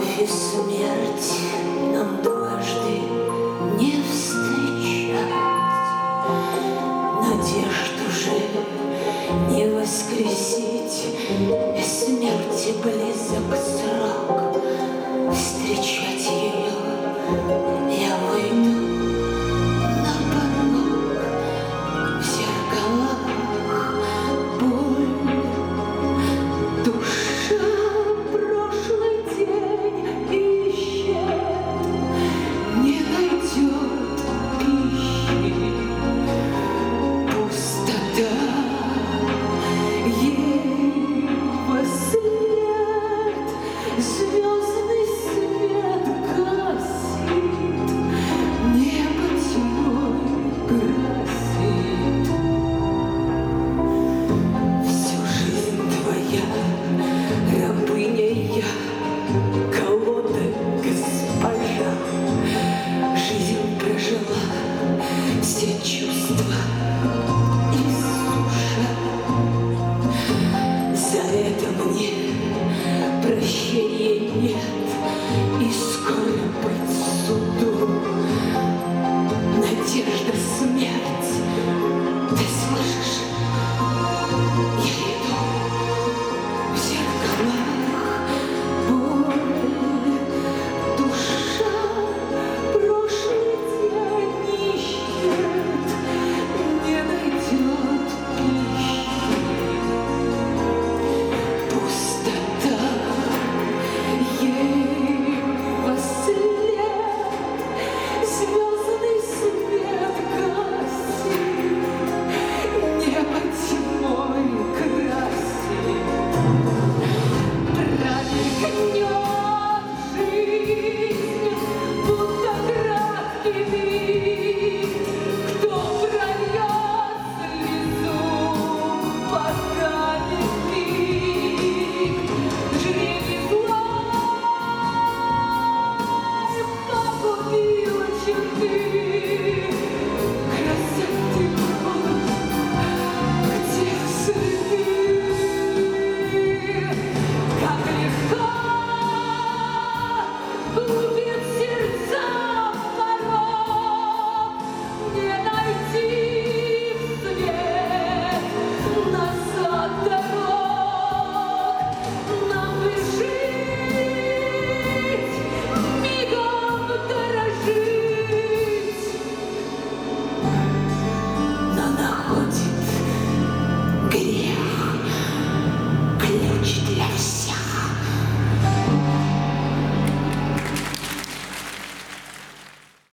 Любовь и смерть нам дважды не встречать, надежду же не воскресить, смерти близок срок. Встречать ее я выйду на порог, в зеркалах боль, душа прошлый день ищет, не найдет пищи, пустота ей вослед, звездный свет гасит, небо тьмой красит. Всю жизнь твоя рабыня я, колода госпожа, жизнь прожила, все чувства иссуша. За это мне прощения нет, и скоро быть суду. Надежда, смерть, ты слышишь? Я иду в зеркалах боль, душа прошлый день ищет, не найдет пищи, пустота ей вослед, звездный свет гасит, небо тьмой красит. Промелькнет жизнь, будто краткий миг, кто прольет слезу, потянет миг. Жребий зла погубила черты красоты, где следы, как легко